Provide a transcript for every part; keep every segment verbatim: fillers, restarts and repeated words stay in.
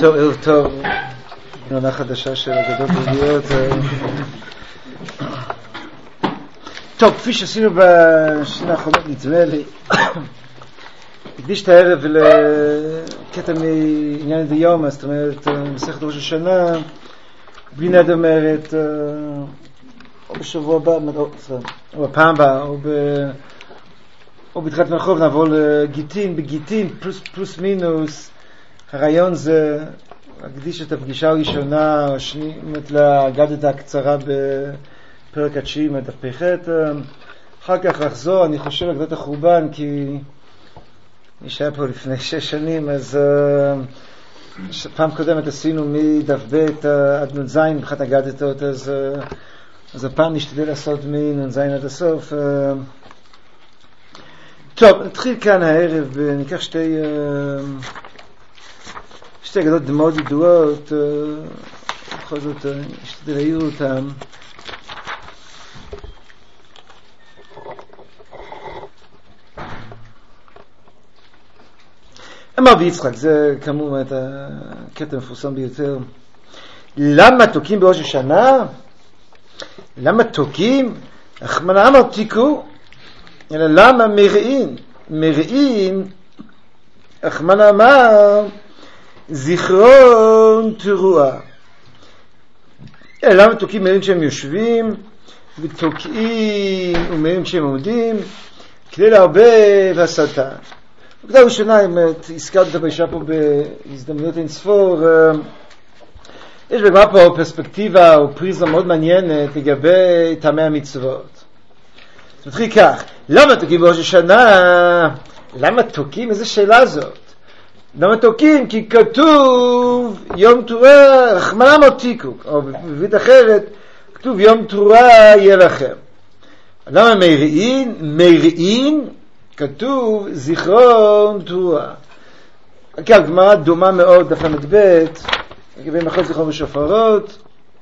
טוב, ערב טוב. עונה חדשה של אגדות יהודיות. טוב, כפי שעשינו בשנה האחרונות, נדמה לי, הקדיש את הערב לקטע מעניין דיומא, זאת אומרת, מסכת ראש השנה, בלי נד אומרת, או בשבוע הבא, או בפעם הבאה, או ב... או בתחילת מרחוב נעבור לגיטין, בגיטין, פלוס, פלוס מינוס. הרעיון זה להקדיש את הפגישה הראשונה, או שני, להגדת הקצרה בפרק התשיעי, דף פ"ח. אחר כך לחזור, אני חושב, להגדת החורבן, כי מי שהיה פה לפני שש שנים, אז uh, פעם קודמת עשינו מדף ב' עד נ"ז, מבחינת הגדתות, אז, uh, אז הפעם נשתדל לעשות מנ"ז עד הסוף. Uh, טוב, נתחיל כאן הערב, ניקח שתי, uh, שתי אגדות מאוד ידועות, uh, בכל זאת uh, נשתדל להעיר אותם. אמר ביצחק, זה כמובן את הקטע המפורסם ביותר. למה תוקים בראש השנה? למה תוקים? רחמנא אמר תיקו, אלא למה מרעין? מרעין, רחמנא אמר זיכרון תרועה. אלא למה תוקים מרעין כשהם יושבים, ותוקעים ומרעין כשהם עומדים, כדי לערבב השטן. בקדה ראשונה, אם הזכרת את הפרישה פה בהזדמנויות אין ספור, יש בגמרא פה פרספקטיבה או פריזמה מאוד מעניינת לגבי טעמי המצוות. זה מתחיל כך, למה תוקים בראש השנה? למה תוקים? איזה שאלה זאת? למה תוקים? כי כתוב יום תרועה רחמנא אמר תיקו, או בבית אחרת כתוב יום תרועה יהיה לכם. למה מרעין? מרעין כתוב זיכרון תרועה. כן, הגמרא דומה מאוד דף ל"ב לגבי מלאכות זיכרון ושופרות.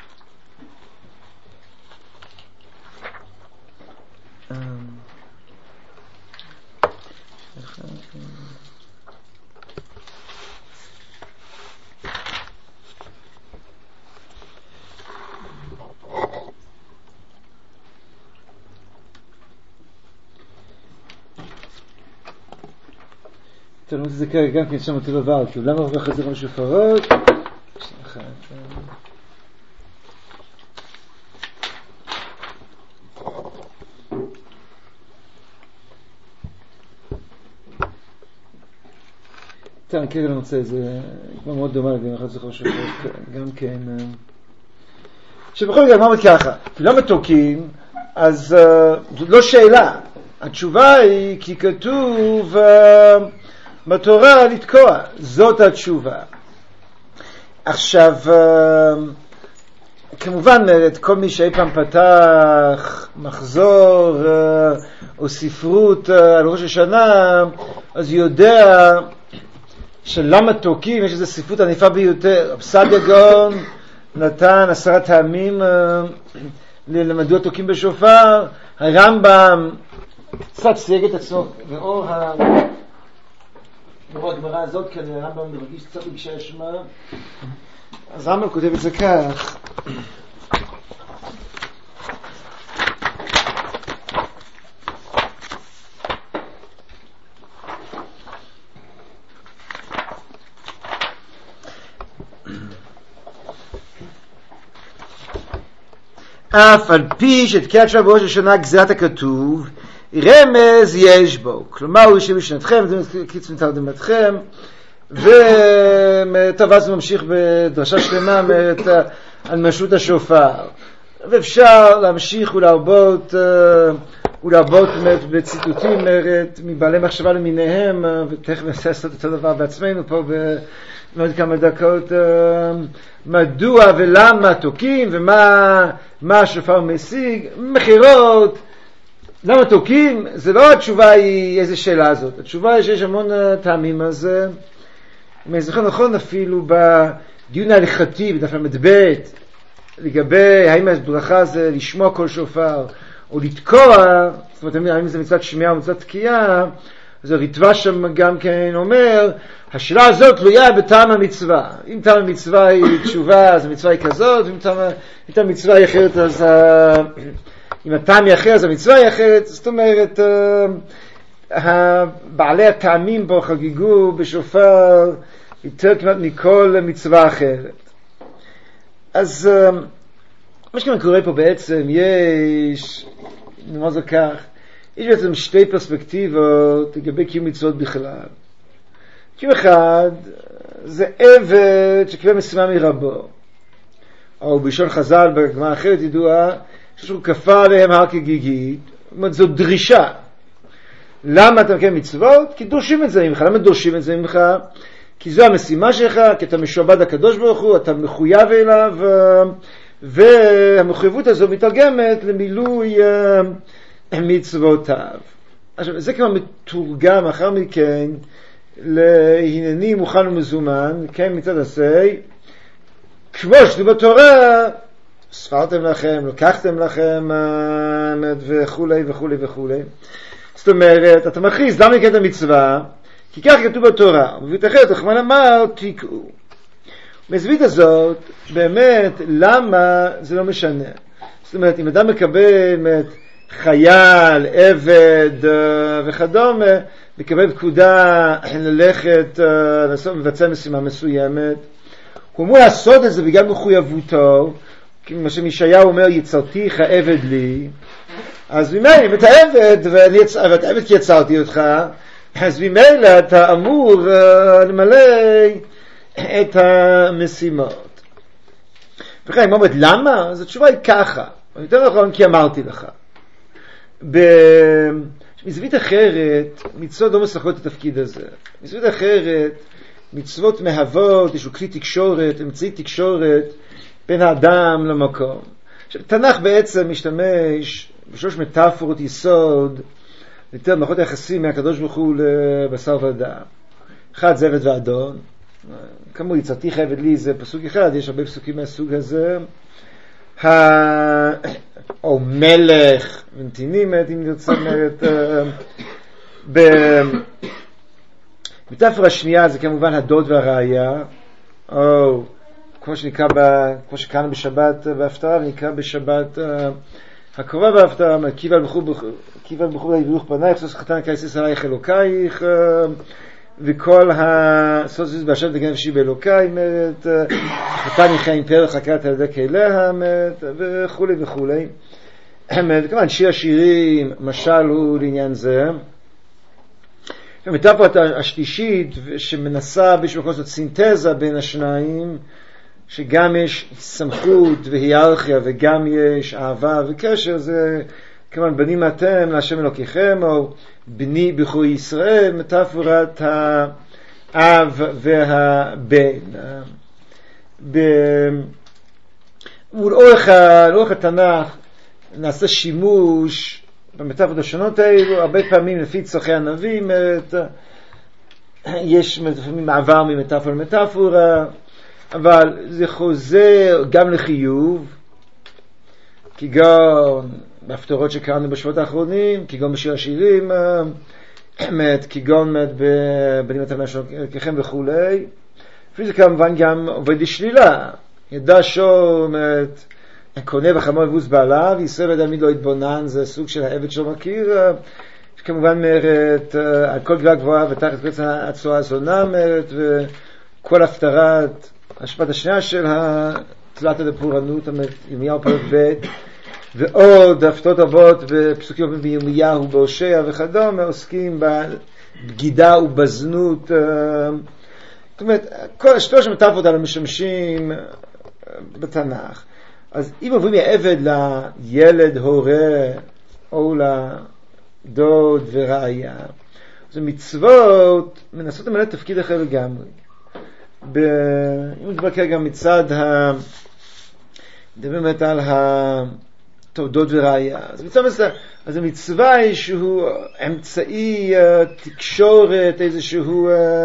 טוב, זה כרגע גם כן שם אותו דבר, כאילו למה הולך את זה כמו שופרות? טוב, אני כרגע לא מוצא, זה כמו מאוד דומה לגבי הולך את זה כמו שופרות, גם כן. שבכל זאת, מה אומרת ככה? למה תוקים? אז זאת לא שאלה. התשובה היא כי כתוב בתורה לתקוע, זאת התשובה. עכשיו, כמובן, את כל מי שאי פעם פתח מחזור או ספרות על ראש השנה, אז יודע שלמה תוקים, יש איזו ספרות ענפה ביותר. סעדיה גאון נתן עשרה טעמים למדוע תוקים בשופר. הרמב"ם קצת סייג את עצמו ואור ה... הגמרא הזאת, כי הרמב"ם מרגיש קצת רגשי אשמה, אז הרמב"ם כותב את זה כך: אף על פי שתקיעת שופר בראש השנה גזירת הכתוב, רמז יש בו, כלומר הוא יושב בשנתכם, קיץ מתרדמתכם, וטוב, אז הוא ממשיך בדרשה שלמה על משות השופר, ואפשר להמשיך ולהרבות ולהרבות בציטוטים מבעלי מחשבה למיניהם, ותכף ננסה לעשות אותו דבר בעצמנו פה בעוד כמה דקות, מדוע ולמה תוקים ומה מה השופר משיג, מחירות. למה תוקים? זה לא התשובה היא איזה שאלה הזאת. התשובה היא שיש המון טעמים. אז אם אני זוכר נכון, אפילו בדיון ההלכתי בדף ל"ב לגבי האם הברכה זה לשמוע כל שופר או לתקוע, זאת אומרת האם זה מצוות שמיעה או מצוות תקיעה, אז הריטב"א שם גם כן אומר, השאלה הזאת תלויה בטעם המצווה. אם טעם המצווה היא תשובה, אז המצווה היא כזאת, אם טעם, אם טעם המצווה היא אחרת, אז אם הטעם היא אחרת, אז המצווה היא אחרת. זאת אומרת, בעלי הטעמים פה חגיגו בשופר יותר כמעט מכל מצווה אחרת. אז מה שכאן קורה פה בעצם, יש, נאמר זה כך, יש בעצם שתי פרספקטיבות לגבי קיום מצוות בכלל. קיום אחד, זה עבד שקיבל משימה מרבו. או בלשון חז"ל, בגמרא אחרת ידועה, שהוא כפה עליהם הר כגיגית. זאת אומרת, זו דרישה. למה אתה מקיים מצוות? כי דורשים את זה ממך. למה דורשים את זה ממך? כי זו המשימה שלך, כי אתה משועבד הקדוש ברוך הוא, אתה מחויב אליו, והמחויבות הזו מתרגמת למילוי מצוותיו. עכשיו, זה כבר מתורגם אחר מכן להנני מוכן ומזומן, כן, מצד עשי, כמו שכתוב בתורה, ספרתם לכם, לקחתם לכם, וכולי וכולי וכולי. זאת אומרת, אתה מכריז, למה לקיים את המצווה? כי כך כתוב בתורה, ובבית אחרת, רחמן אמר, תקעו. בזווית הזאת, באמת, למה זה לא משנה? זאת אומרת, אם אדם מקבל חייל, עבד וכדומה, מקבל פקודה ללכת, לעשות, מבצע משימה מסוימת, הוא אמור לעשות את זה בגלל מחויבותו, כמו שמישעיהו אומר, יצרתיך עבד לי, אז ממילא, אם אתה עבד, ואת עבד כי יצרתי אותך, אז ממילא אתה אמור למלא את המשימות. וכן, אני אומרת, למה? אז התשובה היא ככה. יותר נכון, כי אמרתי לך. בזווית אחרת, מצוות לא משחקות את התפקיד הזה. בזווית אחרת, מצוות מהוות, יש לו כלי תקשורת, אמצעי תקשורת, בין האדם למקום. עכשיו, תנ"ך בעצם משתמש בשלוש מטאפורות יסוד, יותר מערכות היחסים מהקדוש ברוך הוא לבשר ודם. אחד זה עבד ואדון. כאמור, יצרתיך עבד לי זה פסוק אחד, יש הרבה פסוקים מהסוג הזה. או מלך ונתינים, אם נרצה אומרת. במטאפורה השנייה זה כמובן הדוד והראיה, או כמו שנקרא, כמו שקראנו בשבת בהפטרה, ונקרא בשבת הקרובה בהפטרה, קיבל בחור להיברוך פנייך, סוס חתן קייסס עלייך אלוקייך, וכל הסוסוס באשר תגן נפשי באלוקי, חתן יחיים פרח חקרת על ידי כליה, וכו' וכו'. וכמובן שיר השירים, משל הוא לעניין זה. המטאפורה השלישית שמנסה בשביל לעשות סינתזה בין השניים, שגם יש סמכות והיררכיה וגם יש אהבה וקשר, זה כמובן בנים אתם להשם אלוקיכם, או בני בחורי ישראל, מטאפורת האב והבן. לאורך התנ"ך נעשה שימוש במטאפורות השונות האלו, הרבה פעמים לפי צורכי הנביא, יש לפעמים מעבר ממטאפורה למטאפורה, אבל זה חוזר גם לחיוב, כגון בהפטרות שקראנו בשבועות האחרונים, כגון בשיר השירים, כגון בנים אתם להשם אלוקיכם וכו'. לפי זה כמובן גם עובד לשלילה. ידע שום קונה וחמור לבוס בעליו, ישראל ודמיד לא התבונן, זה סוג של העבד שלא מכיר, שכמובן אומרת על כל גבייה גבוהה ותחת קץ הצועה הזונה, אומרת, וכל הפטרת השפעת השנייה של תלת הדפורנות, ירמיהו פרק ב', ועוד הפטרות רבות בפסוקים בירמיהו בהושע וכדומה, עוסקים בבגידה ובזנות. זאת אומרת, כל השלוש המטאפורות האלה משמשים בתנ"ך. אז אם עוברים מהעבד לילד, הורה, או לדוד וראיה, אז המצוות מנסות למלא תפקיד אחר לגמרי. ב... אם נדבר כרגע מצד ה... נדבר באמת על התעודות וראיה. אז מצווה, אז המצווה היא שהוא אמצעי תקשורת, איזשהו,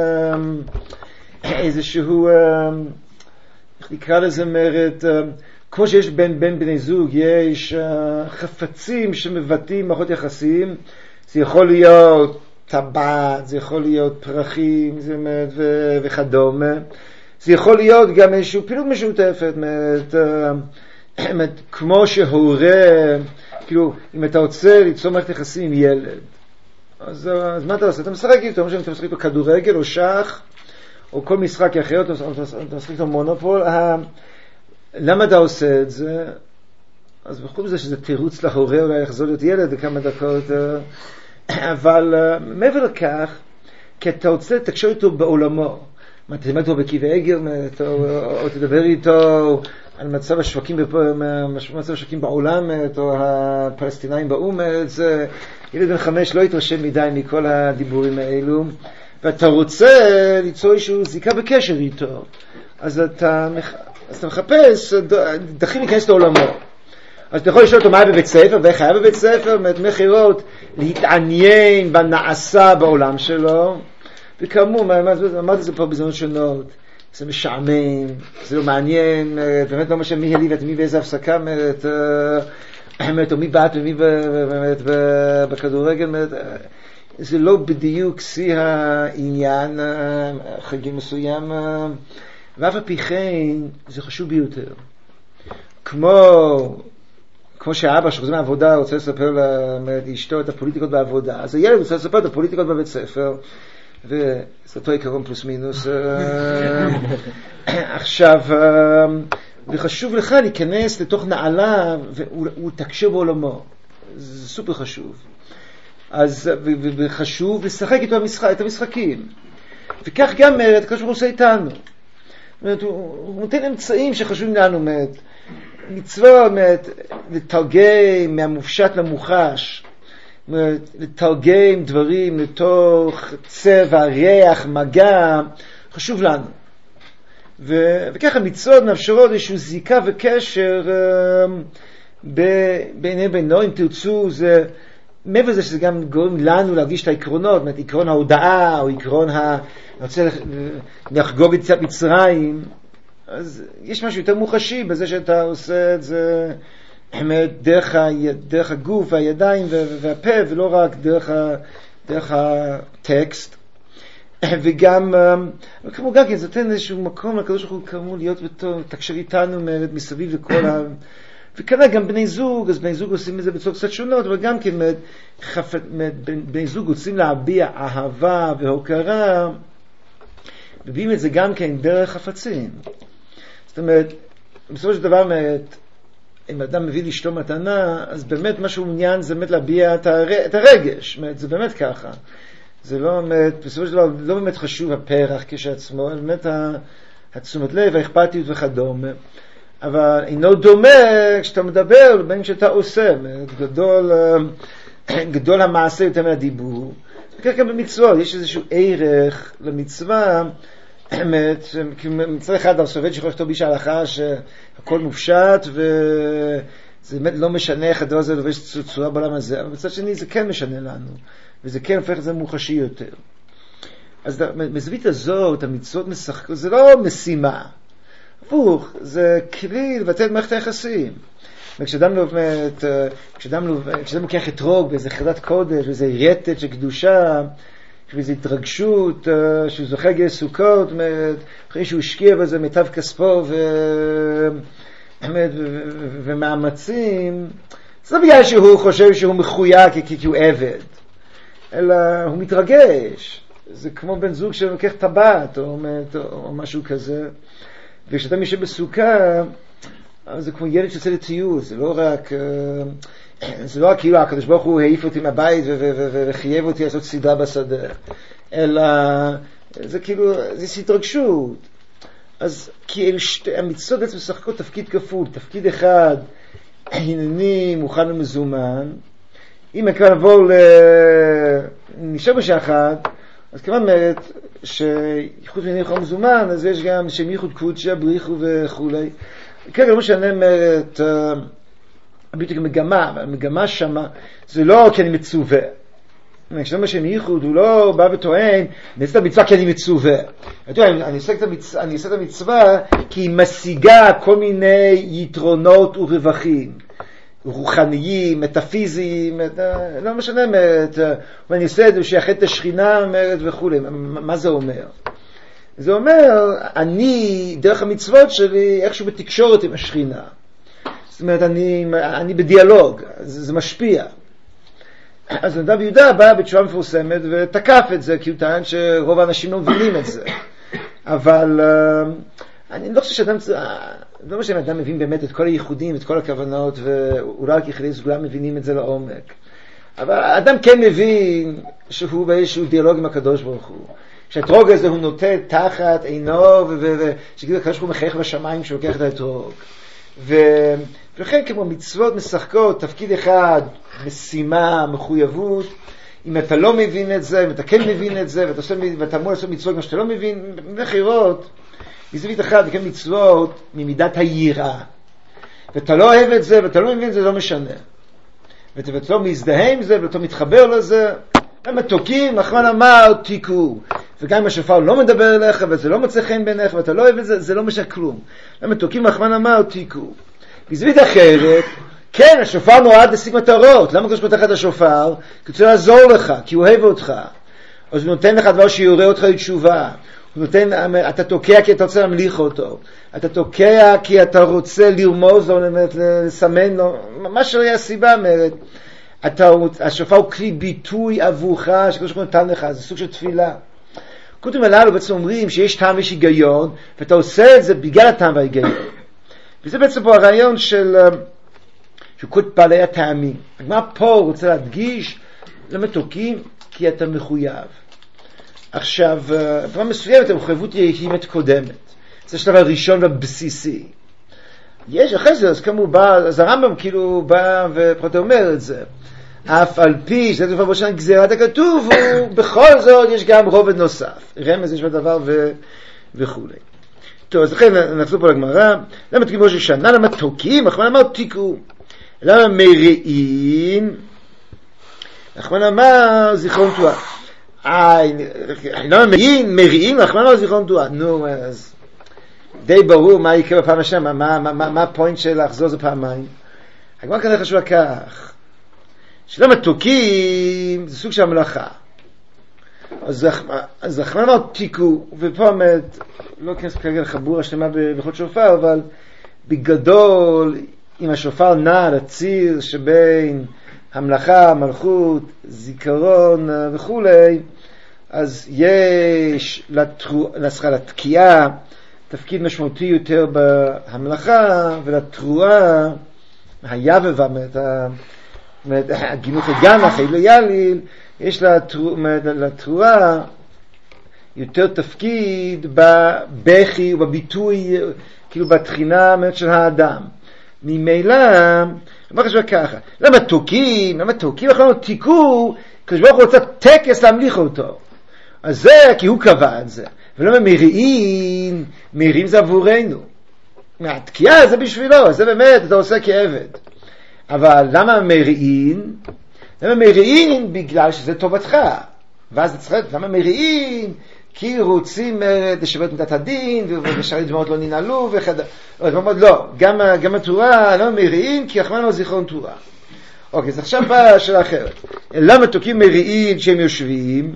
איזשהו, איך נקרא לזה מרת, כמו שיש בין, בין בני זוג, יש חפצים שמבטאים מערכות יחסים, זה יכול להיות טבעת, זה יכול להיות פרחים ו- וכדומה. זה יכול להיות גם איזושהי פעילות משותפת, כמו שהורה, כאילו, אם אתה רוצה ליצור מערכת יחסים עם ילד, אז, אז מה אתה עושה? אתה משחק איתו, אתה משחק איתו כדורגל או שח, או כל משחק אחר, אתה, אתה משחק איתו מונופול. למה אתה עושה את זה? אז בחוץ מזה שזה תירוץ להורה אולי לחזור להיות ילד לכמה דקות, אבל מעבר לכך, כי אתה רוצה לתקשר איתו בעולמו. מה, תלמד איתו בקבעי עגל, או תדבר איתו על מצב השווקים, מצב השווקים בעולם, או הפלסטינאים באום. ילד בן חמש לא יתרשם מדי מכל הדיבורים האלו, ואתה רוצה ליצור איזשהו זיקה בקשר איתו. אז אתה, אז אתה מחפש דרכים להיכנס לעולמו. אז אתה יכול לשאול אותו מה היה בבית ספר, ואיך היה בבית ספר, מחירות להתעניין בנעשה בעולם שלו. וכאמור, אמרתי זה פה בזמנות שונות, זה משעמם, זה לא מעניין, באמת לא משנה מי הליב, מי באיזה הפסקה, או מי באת ומי בכדורגל, זה לא בדיוק שיא העניין, חגים מסוים, ואף על פי כן זה חשוב ביותר. כמו כמו שהאבא שחוזר מהעבודה רוצה לספר לאשתו את הפוליטיקות בעבודה, אז הילד רוצה לספר את הפוליטיקות בבית ספר, וזה אותו עיקרון פלוס מינוס. עכשיו, וחשוב לך להיכנס לתוך נעלה והוא תקשר בעולמו, זה סופר חשוב. אז וחשוב לשחק איתו את המשחקים, וכך גם הקדוש ברוך הוא עושה איתנו. הוא נותן אמצעים שחשובים לנו, מצווה לתרגם מהמופשט למוחש, לתרגם דברים לתוך צבע, ריח, מגע, חשוב לנו. ו- וככה מצוות מאפשרות איזשהו זיקה וקשר ביני בינו. אם תרצו, זה מעבר לזה שזה גם גורם לנו להרגיש את העקרונות, זאת עקרון ההודעה או עקרון ה... אני רוצה לחגוג את יציאת מצרים, אז יש משהו יותר מוחשי בזה שאתה עושה את זה דרך, ה... דרך הגוף והידיים והפה, ולא רק דרך, ה... דרך הטקסט. וגם, כמו גם כן, זה נותן איזשהו מקום לקדוש ברוך הוא כאמור להיות בתור, תקשר איתנו מסביב לכל ה... וכנראה גם בני זוג, אז בני זוג עושים את זה בצורה קצת שונות, אבל גם כן חפ... בני זוג רוצים להביע אהבה והוקרה, מביאים את זה גם כן דרך חפצים. זאת אומרת, בסופו של דבר, אם אדם מביא לאשתו מתנה, אז באמת מה שהוא מעוניין זה באמת להביע את, הר... את הרגש, זה באמת ככה. זה לא באמת, בסופו של דבר לא באמת חשוב הפרח כשעצמו, אלא באמת התשומת לב, האכפתיות וכדומה. אבל אינו דומה כשאתה מדבר בין כשאתה עושה, גדול, גדול המעשה יותר מהדיבור. וכך גם במצוות, יש איזשהו ערך למצווה, מצווה אחד הסובד שיכול לכתוב איש ההלכה שהכל מופשט, וזה באמת לא משנה איך הדבר הזה לובש צורה בעולם הזה, אבל בצד שני זה כן משנה לנו, וזה כן הופך את זה מוחשי יותר. אז מזווית הזאת, המצוות משחקות, זה לא משימה. הפוך, זה כלי לבטא את מערכת היחסים. וכשאדם לובט, כשאדם לוקח אתרוג באיזה חרדת קודש, באיזה רטט של קדושה, באיזו התרגשות, שהוא זוכה גיא סוכות, אחרי שהוא השקיע בזה מיטב כספו ו... ומאמצים, זה לא בגלל שהוא חושב שהוא מחויב כי הוא עבד, אלא הוא מתרגש. זה כמו בן זוג שלוקח טבעת או, או משהו כזה. וכשאתה מישהו בסוכה, זה כמו ילד שיוצא לטיול, זה לא רק, זה לא רק כאילו הקדוש ברוך הוא העיף אותי מהבית וחייב אותי לעשות סדרה בשדה, אלא זה כאילו, זה התרגשות. אז כי המצוות בעצם משחקות תפקיד כפול, תפקיד אחד, הנני מוכן ומזומן. אם כבר נעבור נשאר בשעה אחת, אז כמובן אומרת שייחוד מנהל חום מזומן, אז יש גם שם ייחוד קודשא, בריחו וכולי. כרגע לא משנה אומרת, בדיוק המגמה, המגמה שמה, זה לא כי אני מצווה. כשאתה אומר שם ייחוד, הוא לא בא וטוען, אני אעשה את המצווה כי אני מצווה. אני אעשה את המצווה כי היא משיגה כל מיני יתרונות ורווחים. רוחניים, מטאפיזיים, לא משנה, ואני עושה את זה שיחד את השכינה וכו'. מה זה אומר? זה אומר, אני, דרך המצוות שלי, איכשהו בתקשורת עם השכינה. זאת אומרת, אני, אני בדיאלוג, זה, זה משפיע. אז נדב יהודה בא בתשובה מפורסמת ותקף את זה, כי הוא טען שרוב האנשים לא מבינים את זה. אבל אני לא חושב שאדם, לא חושב שאדם מבין באמת את כל הייחודים, את כל הכוונות, ואולי רק יחידי סגולה מבינים את זה לעומק. אבל האדם כן מבין שהוא באיזשהו דיאלוג עם הקדוש ברוך הוא. שהאתרוג הזה הוא נוטה תחת עינו, ושגידו הקדוש ברוך הוא מחייך בשמיים שלוקח את האתרוג. ולכן כמו מצוות משחקות, תפקיד אחד, משימה, מחויבות. אם אתה לא מבין את זה, אם אתה כן מבין את זה, ואתה, עושה, ואתה אמור לעשות מצוות כמו שאתה לא מבין, בחירות, מזווית אחת, וכן מצוות ממידת היראה. ואתה לא אוהב את זה, ואתה לא מבין את זה, לא משנה. ואתה לא מזדהה עם זה, ואתה מתחבר לזה. הם מתוקים, נחמן אמר, תיקו. וגם אם השופר לא מדבר אליך, וזה לא מצא חן בעיניך, ואתה לא אוהב את זה, זה לא משנה כלום. הם מתוקים, נחמן אמר, תיקו. בזווית אחרת, כן, השופר נועד להשיג מטרות. למה הקדוש ברוך הוא פתח את השופר? כי הוא רוצה לעזור לך, כי הוא אוהב אותך. אז הוא נותן לך דבר שיורה אותך לתשובה. הוא נותן, אתה תוקע כי אתה רוצה להמליך אותו. אתה תוקע כי אתה רוצה לרמוז לו, לסמן לו. מה שלא הסיבה, אומרת. אתה, השופר הוא כלי ביטוי עבורך, שקדוש ברוך הוא נתן לך, זה סוג של תפילה. כותבים הללו בעצם אומרים שיש טעם ויש היגיון, ואתה עושה את זה בגלל הטעם וההיגיון. וזה בעצם פה הרעיון של... שהוא כל בעלי הטעמים. הגמרא פה רוצה להדגיש למתוקים כי אתה מחויב. עכשיו, דבר מסוים את המחויבות היא מתקודמת. זה השלב הראשון והבסיסי. יש, אחרי זה, אז כמו הוא בא, אז הרמב"ם כאילו בא ופחות אומר את זה. אף על פי, שזה דבר בראשון גזירת הכתוב, הוא בכל זאת יש גם רובד נוסף. רמז יש בדבר ו... וכו'. טוב, אז לכן נחזור פה לגמרא. למה תקים ראש השנה? למה תוקים? אחמן אמר תיקו. למה מריעים? אחמן אמר זיכרון תורה. למה מריעים? מריעים? אחמן אמר זיכרון תורה. נו, אז די ברור מה יקרה בפעם השנה, מה, מה, מה, מה הפוינט של לחזור זה פעמיים. הגמרא כאן חשוב כך. שלמה תוקים זה סוג של המלאכה. אז אחמן אמר תיקו, ופה באמת, לא כנס כרגע לחבור השלמה בכל שופר, אבל בגדול, אם השופר נע לציר שבין המלאכה, מלכות, זיכרון וכו', אז יש לתקיעה תפקיד משמעותי יותר בהמלאכה, ולתרועה, היבבה, הגינוך הגנח, אילו יליל, יש לתרועה יותר תפקיד בבכי ובביטוי, כאילו בתחינה של האדם. ממילא, מה חשוב ככה? למה תוקים? למה תוקים? אנחנו תיקו, כשברוך הוא רוצה טקס להמליך אותו. אז זה, כי הוא קבע את זה. ולמה מריעים? מריעים זה עבורנו. התקיעה זה בשבילו, זה באמת, אתה עושה כעבד. אבל למה מריעים? למה מריעים? בגלל שזה טובתך. ואז זה צריך, למה מריעים? כי רוצים לשבת מידת הדין, ושארי דמעות לא ננעלו, וכדא. לא, גם, גם התורה, למה מריעים? כי אחמן לא זיכרון תורה. אוקיי, אז עכשיו באה השאלה אחרת. למה תוקים מריעים כשהם יושבים,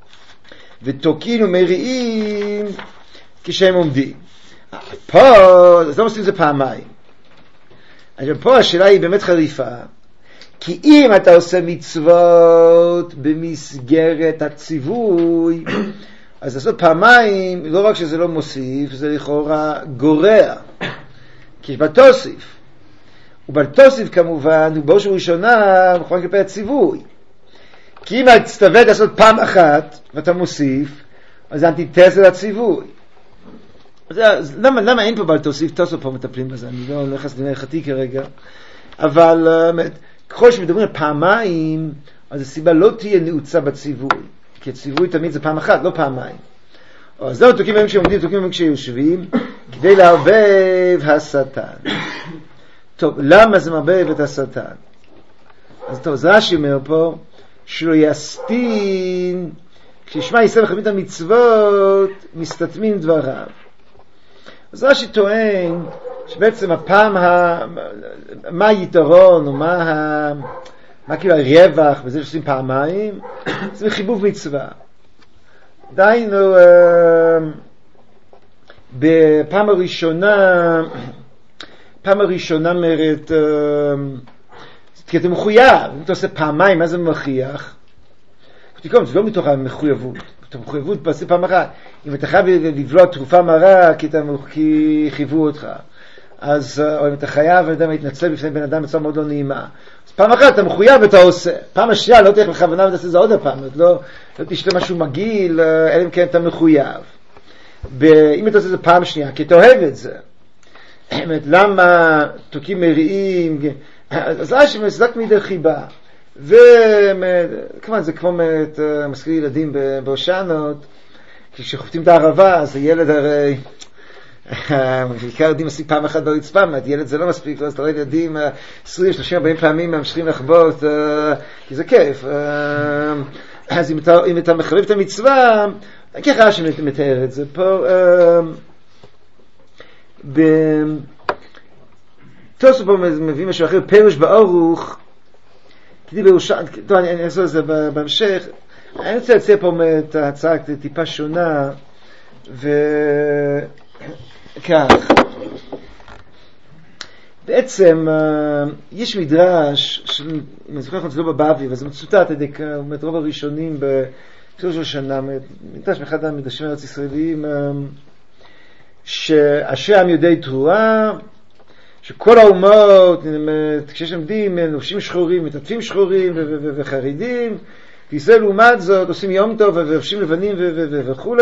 ותוקים ומריעים כשהם עומדים? פה, אז לא עושים את זה פעמיים. עכשיו פה השאלה היא באמת חריפה, כי אם אתה עושה מצוות במסגרת הציווי, אז לעשות פעמיים, לא רק שזה לא מוסיף, זה לכאורה גורע. כי יש בתוסיף. ובתוסיף כמובן, הוא בראש ובראשונה, מכוון כלפי הציווי. כי אם אתה תצטווה לעשות פעם אחת, ואתה מוסיף, אז זה אנטיתזה לציווי. אז למה, למה אין פה בעל תוסיף? תוסף פה מטפלים בזה, אני לא הולך לסדיני הלכתי כרגע. אבל ככל שמדברים על פעמיים, אז הסיבה לא תהיה נעוצה בציווי. כי הציווי תמיד זה פעם אחת, לא פעמיים. אז לא תוקים בהם כשעומדים, תוקים בהם כשיושבים, כדי לערבב השטן. טוב, למה זה מערבב את השטן? אז טוב, זה רש"י אומר פה, שלא יסטין, כשישמע ישראל וחכמים את המצוות, מסתתמים דבריו. אז רש"י טוען שבעצם הפעם, ה... מה היתרון, או מה, ה... מה כאילו הרווח בזה שעושים פעמיים, זה חיבוב מצווה. דיינו, בפעם הראשונה, פעם הראשונה מרת, כי אתה מחויב, אם אתה עושה פעמיים, מה זה מכריח? תקום, זה לא מתוך המחויבות, אתה מחויבות בעשי פעם אחת. אם אתה חייב לבלוע תרופה מרה, כי, אתה, כי חיוו אותך, אז, או אם אתה חייב, אני יודע מה, להתנצל בפני בן אדם בצורה מאוד לא נעימה. אז פעם אחת אתה מחויב ואתה עושה. פעם השנייה, לא תלך בכוונה ותעשה זה עוד הפעם, לא, לא תשתה משהו מגעיל, אלא אם כן אתה מחויב. ב, אם אתה עושה זה פעם שנייה, כי אתה אוהב את זה. למה תוקים מריעים, אז לא שמסדק מידי חיבה. וכמובן זה כמו מזכיר ילדים בהושענות, כשחופטים את הערבה, אז הילד הרי, בעיקר ילדים מספיק פעם אחת ברצפה, ילד זה לא מספיק, אז אתה רואה ילדים עשרים, שלושים, ארבעים פעמים ממשיכים לחבוט, כי זה כיף. אז אם אתה, אם אתה מחבב את המצווה, ככה שמתאר את זה פה, תוספות פה מביא משהו אחר, פירוש באורוך, כדי בירושלים, טוב, אני אעשה את זה בהמשך, אני רוצה להציע פה את ההצעה טיפה שונה, וכך, בעצם יש מדרש, אני זוכר את זה לא בבאבי, וזה מצוטט על ידי רוב הראשונים בתחילת של שנה, מדרש מאחד המדרשים הארץ ישראליים, שאשרי עם יודעי תרועה, שכל האומות, כשיש עמדים, לובשים שחורים, מטפים שחורים וחרדים, וישראל לעומת זאת עושים יום טוב ולובשים לבנים וכו',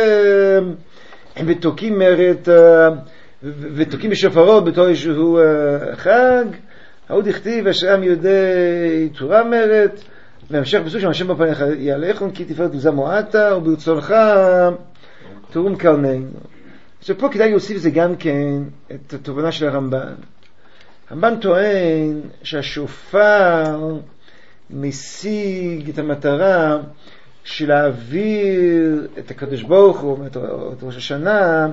ותוקים מרת, ותוקים בשופרות בתור איזשהו חג, עוד הכתיב, אשרי עם יודעי תורה מרת, והמשך בסוף שם השם בפניך יעליכם, כי תפארת עוזה מועטה, וברצונך תרום קרננו. עכשיו פה כדאי להוסיף זה גם כן את התובנה של הרמב"ן. הרמב"ן טוען שהשופר משיג את המטרה של להעביר את הקדוש ברוך הוא, את ראש השנה,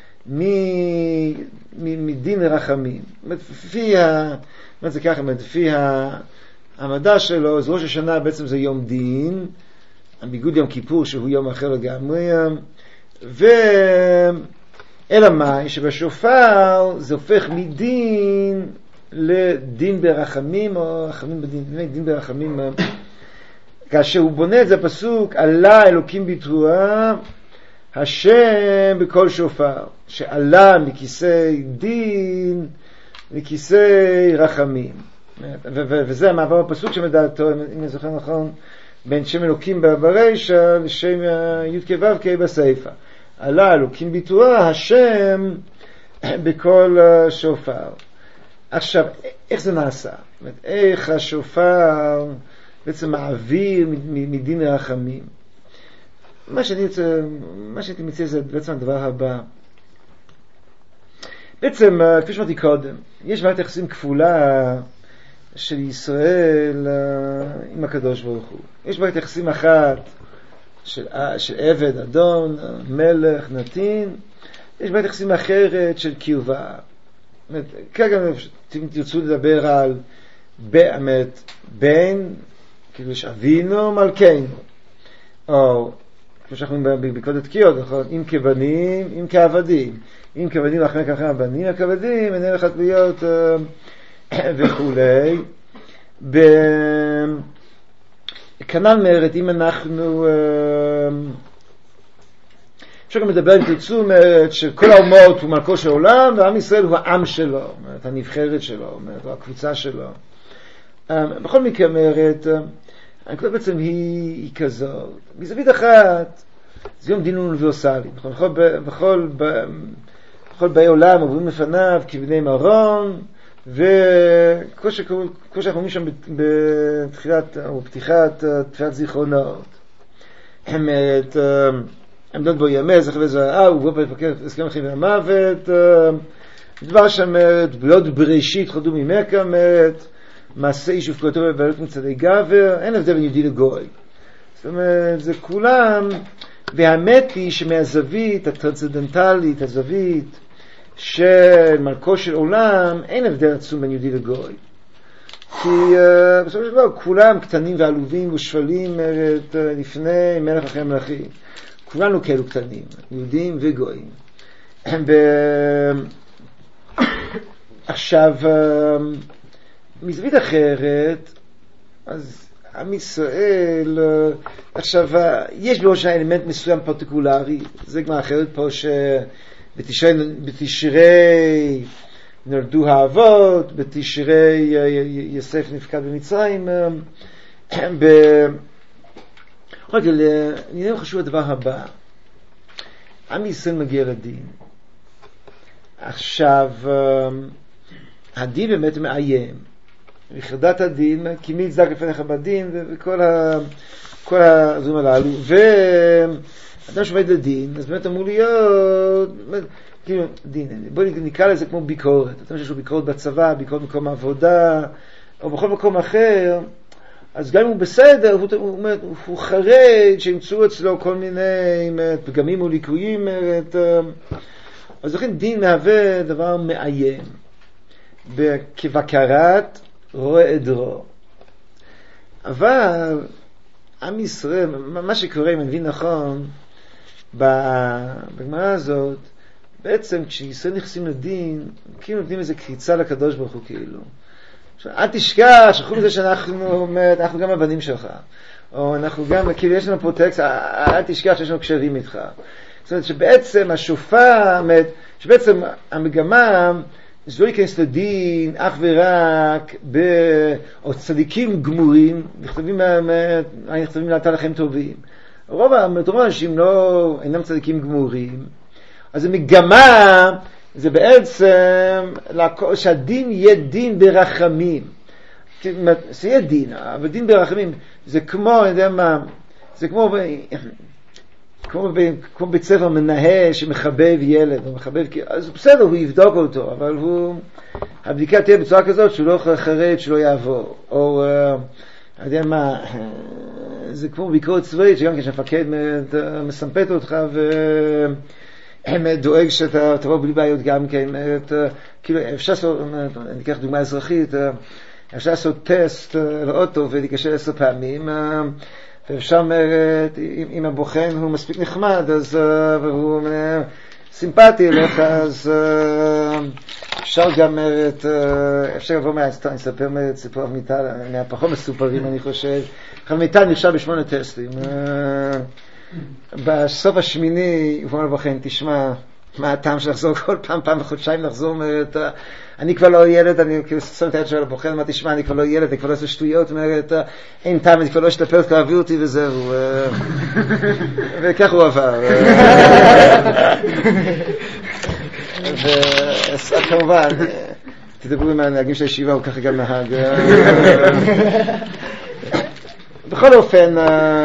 מדין לרחמים. לפי ה... מה זה ככה? לפי המדע שלו, אז ראש השנה בעצם זה יום דין, הביגוד יום כיפור שהוא יום אחר לגמרי, ו... אלא מה? שבשופר זה הופך מדין לדין ברחמים, או רחמים בדין, דין ברחמים, כאשר הוא בונה את זה הפסוק, עלה אלוקים בתרועה, השם בכל שופר, שעלה מכיסא דין, מכיסא רחמים. וזה המעבר הפסוק שמדעתו, אם אני זוכר נכון, בין שם אלוקים ברישא לשם י' כו' כ' בסייפה. עלה אלוקים בתרועה, השם בכל שופר. עכשיו, איך זה נעשה? איך השופר בעצם מעביר מדין לרחמים? מה שאני רוצה, מה שאני מציע זה בעצם הדבר הבא. בעצם, כפי שאמרתי קודם, יש מערכת יחסים כפולה של ישראל עם הקדוש ברוך הוא. יש מערכת יחסים אחת של, של עבד, אדון, מלך, נתין. יש מערכת יחסים אחרת של קרבה. כרגע אם תרצו לדבר על באמת בין, כאילו יש אבינו מלכנו, או כמו שאנחנו בקודת תקיעות, אם כבנים, אם כעבדים, אם כבנים אחרי ככה הבנים, הכבדים, אין הלכת להיות וכולי. כנ"ל מרת, אם אנחנו אפשר גם לדבר עם תרצו מרת שכל האומות הוא מלכו של עולם, ועם ישראל הוא העם שלו, אומרת, הנבחרת שלו, אומרת, או הקבוצה שלו. בכל מקרה מרת, הנקודה בעצם היא, היא כזאת. מזווית אחת, זה יום דין אוניברסלי. בכל, בכל, בכל באי עולם עוברים לפניו כבני מרון, וכמו שאנחנו אומרים שם בתחילת, או בפתיחת תפילת זיכרונות, את עמדות בו ימי, זכר וזרעה, ובו בפקר הסכם החיים והמוות, דבר שם, ביות בראשית חודו ממכה, מעשה איש ופקותו ובעלות מצדי גבר, אין הבדל בין יהודי לגוי. זאת אומרת, זה כולם, והאמת היא שמהזווית הטרנסצנדנטלית, הזווית של מלכו של עולם, אין הבדל עצום בין יהודי לגוי. כי uh, בסופו של דבר כולם קטנים ועלובים ושפלים uh, לפני מלך אחרי מלכים. כולנו כאלו קטנים, יהודים וגויים. ב... עכשיו, uh, מזווית אחרת, אז עם ישראל, uh, עכשיו, uh, יש בראש האלמנט מסוים פרטיקולרי, זה כבר אחרת פה שבתשרי נולדו האבות, בתשרי יוסף נפקד במצרים. ב... רגע, לעניין חשוב הדבר הבא. עם ישראל מגיע לדין. עכשיו, הדין באמת מאיים. ויחדת הדין, כי מי יצדק לפניך בדין, וכל ה... כל הזום הללו. ואדם שעומד לדין, אז באמת אמור להיות... כאילו, דין, בואו נקרא לזה כמו ביקורת. אתם שיש לו ביקורת בצבא, ביקורת במקום העבודה, או בכל מקום אחר, אז גם אם הוא בסדר, הוא, הוא, הוא, הוא חרד שימצאו אצלו כל מיני פגמים או ליקויים. אז לכן דין מהווה דבר מאיים, כבקרת רואה עדרו. אבל עם ישראל, מה שקורה, אם אני מבין נכון, בגמרא הזאת, בעצם כשישראל נכנסים לדין, כאילו נותנים איזו קריצה לקדוש ברוך הוא כאילו. אל תשכח, שכחו מזה שאנחנו אנחנו גם הבנים שלך. או אנחנו גם, כאילו יש לנו פרוטקציה, אל תשכח שיש לנו קשרים איתך. זאת אומרת שבעצם השופר, שבעצם המגמה, זה לא ייכנס לדין אך ורק ב... או צדיקים גמורים, נכתבים, נכתבים לעתה לכם טובים. רוב האנשים לא, אינם צדיקים גמורים, אז המגמה זה בעצם שהדין יהיה דין ברחמים. זה יהיה דין, אבל דין ברחמים זה כמו, אני יודע מה, זה כמו, כמו, כמו בית ספר מנהל שמחבב ילד, הוא מחבב, אז בסדר, הוא יבדוק אותו, אבל הוא, הבדיקה תהיה בצורה כזאת שהוא לא חרד, שלא יעבור. או, אני יודע מה, זה כמו ביקורת צבאית, שגם כשהמפקד מסמפת אותך ו... דואג שאתה תבוא בלי בעיות גם כן, כאילו אפשר לעשות, אני אקח דוגמה אזרחית, אפשר לעשות טסט לאוטו ולהיקשר עשר פעמים, ואפשר, אם הבוחן הוא מספיק נחמד, אז הוא סימפטי אליך, אז אפשר גם, אפשר לבוא מהסתם, נספר סיפור מיטה, מהפחות מסופרים אני חושב, אבל מיטה נחשב בשמונה טסטים. בסוף השמיני הוא אומר לבוחן, תשמע, מה הטעם שלחזור כל פעם, פעם בחודשיים לחזור, אני כבר לא ילד, אני כאילו שם את היד של הבוחן, מה תשמע, אני כבר לא ילד, אני כבר לא עושה שטויות, אומרת, אין טעם, אני כבר לא אשתפר, תעביר אותי וזהו. וכך הוא עבר. וכמובן, תדברו עם הנהגים של הישיבה, הוא ככה גם נהג. בכל אופן,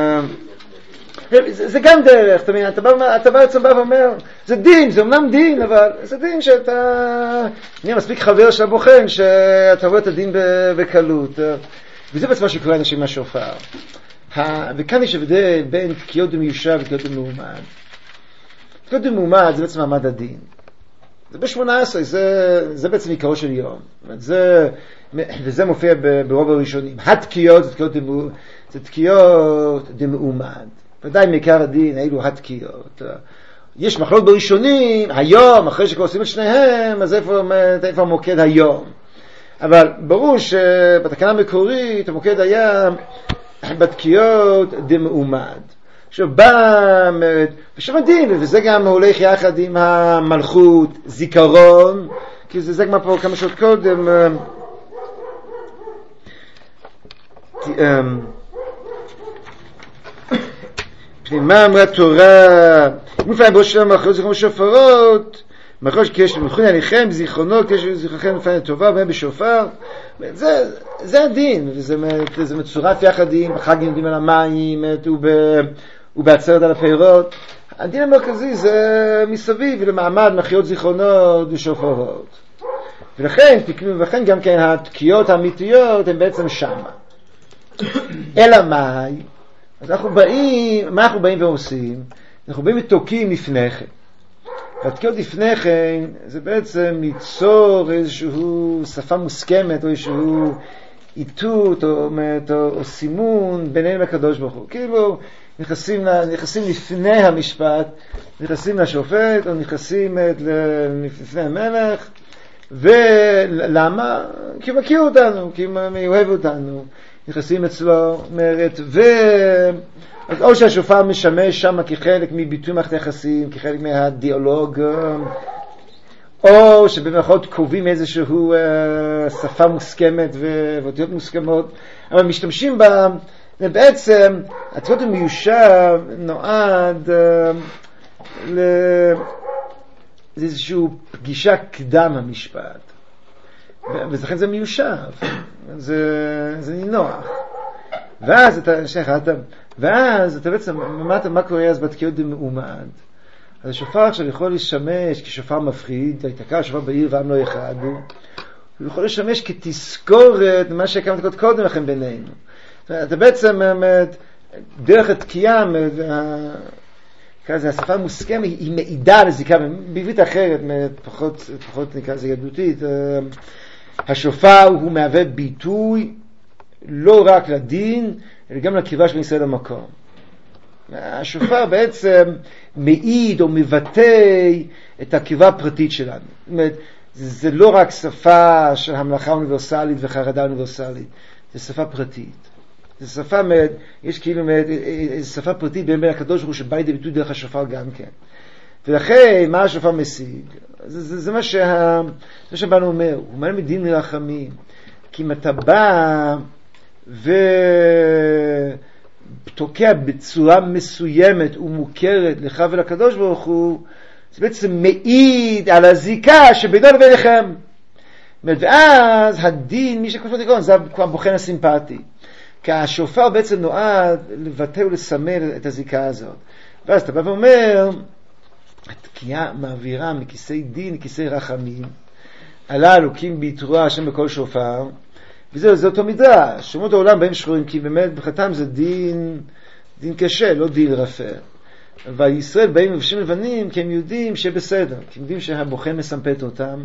זה, זה גם דרך, אתה מבין, אתה בא, אתה בעצם בא ואומר, זה דין, זה אמנם דין, אבל זה דין שאתה נהיה מספיק חבר של הבוחן, שאתה רואה את הדין בקלות. וזה בעצם מה שקורה אנשים מהשופר. וכאן יש הבדל בין תקיעות דמיושב ותקיעות דמעומד. תקיעות דמעומד זה בעצם מעמד הדין. זה ב-שמונה עשרה, זה, זה בעצם עיקרו של יום. זה, וזה מופיע ברוב הראשונים. התקיעות זה תקיעות דמעומד. זה תקיעות דמעומד. ודאי מעיקר הדין, אילו התקיעות. יש מחלוקת בראשונים, היום, אחרי שכבר עושים את שניהם, אז איפה, איפה המוקד היום? אבל ברור שבתקנה המקורית, המוקד היה בתקיעות דמעומד. שבא, ושם הדין, וזה גם הולך יחד עם המלכות, זיכרון, כי זה, זה גם פה כמה שעות קודם, מה אמרה תורה? מופעים בראש שלנו מאחורי זיכרון שופרות, מאחורי שיש למלכון עליכם זיכרונות, יש זיכרונכם מופעים טובה ובהם בשופר. זה, זה הדין, וזה זה מצורף יחד עם החג יהודים על המים ובעצרת על הפירות. הדין המרכזי זה מסביב למעמד מחיות זיכרונות ושופרות. ולכן, ולכן גם כן התקיעות האמיתיות הן בעצם שמה. אלא מה? אז אנחנו באים, מה אנחנו באים ועושים? אנחנו באים ותוקים לפני כן. והתקיעות לפני כן זה בעצם ליצור איזשהו שפה מוסכמת או איזשהו איתות או, או, או סימון ביניהם לקדוש ברוך הוא. כאילו נכנסים, נכנסים לפני המשפט, נכנסים לשופט או נכנסים לפני המלך. ולמה? כי הוא מכיר אותנו, כי הוא אוהב אותנו, נכנסים אצלו, אומרת, ו... או שהשופר משמש שם כחלק מביטוי מערכת היחסים, כחלק מהדיאלוג, או שבמרכאות קובעים איזשהו uh, שפה מוסכמת ואותיות מוסכמות, אבל משתמשים בה, בעצם התקיעות המיושב נועד uh, ל... זה איזושהי פגישה קדם המשפט. ולכן זה מיושב. זה, זה נינוח. ואז אתה, שנייה, אתה, ואז אתה בעצם, מה, מה קורה אז בתקיעות דמעומד? אז השופר עכשיו יכול לשמש כשופר מפחיד, היתקע השופר בעיר ועם לא אחד, הוא יכול לשמש כתזכורת מה שהקמת תקיעות קודם לכן בינינו. אתה בעצם, דרך התקיעה, כזה, השפה המוסכמת היא מעידה על זיקה, בעברית אחרת, פחות, פחות נקרא לזה יהדותית. השופר הוא מהווה ביטוי לא רק לדין, אלא גם לקרבה של ישראל למקום. השופר בעצם מעיד או מבטא את הקרבה הפרטית שלנו. זאת אומרת, זה לא רק שפה של המלאכה אוניברסלית וחרדה אוניברסלית, זה שפה פרטית. זו שפה, יש כאילו איזו שפה פרטית בין בין הקדוש ברוך הוא שבא לידי ביטוי דרך השופר גם כן. ולכן, מה השופר משיג? זה, זה, זה מה שה... זה שבאנו אומר, הוא אומר מדין מרחמים. כי אם אתה בא ותוקע בצורה מסוימת ומוכרת לך ולקדוש ברוך הוא, זה בעצם מעיד על הזיקה שבינו לביניכם. ואז הדין, מי שכפות תיקון, זה כבר בוחן הסימפטי. כי השופר בעצם נועד לבטא ולסמל את הזיקה הזאת. ואז אתה בא ואומר, התקיעה מעבירה מכיסי דין לכיסי רחמים, עלה אלוקים ביתרועה השם בכל שופר, וזהו, זה אותו מדרש. שמות העולם בהם שחורים, כי באמת בחתם זה דין, דין קשה, לא דין רפה. וישראל באים מבשים לבנים, כי הם יודעים שבסדר, כי הם יודעים שהבוחן מסמפת אותם,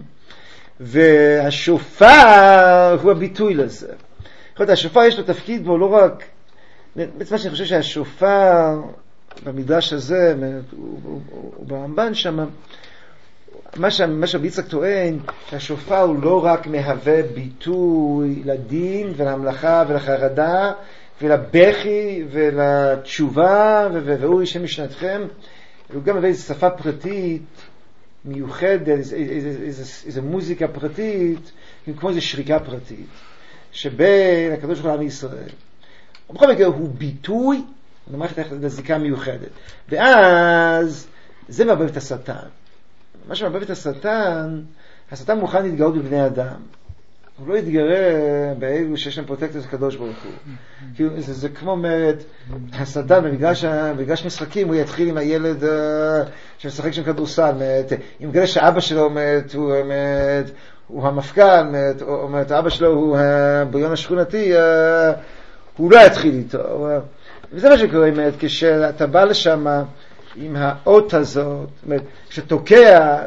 והשופר הוא הביטוי לזה. השופר יש לו תפקיד בו לא רק, בעצם שאני חושב שהשופר במדרש הזה, הוא ברמב"ן שם, מה שרבי יצחק טוען, שהשופר הוא לא רק מהווה ביטוי לדין ולהמלכה ולחרדה ולבכי ולתשובה והוא ישם משנתכם, הוא גם מהווה איזו שפה פרטית מיוחדת, איזו מוזיקה פרטית, כמו איזו שריקה פרטית. שבין הקדוש ברוך הוא לעם ישראל. בכל מקרה הוא ביטוי למערכת הזיקה מיוחדת. ואז זה מערבב את השטן. מה שמערבב את השטן, השטן מוכן להתגאות בבני אדם. הוא לא יתגרה באלו שיש להם פרוטקציות הקדוש ברוך הוא. כי זה, זה כמו אומרת, השטן במגרש, במגרש משחקים הוא יתחיל עם הילד שמשחק שם כדורסל. אם גלה שאבא שלו אומרת, הוא אומרת, הוא המפכ"ל, או אומרת, האבא שלו הוא הבריון השכונתי, הוא לא יתחיל איתו. וזה מה שקורה, כשאתה בא לשם עם האות הזאת, כשתוקע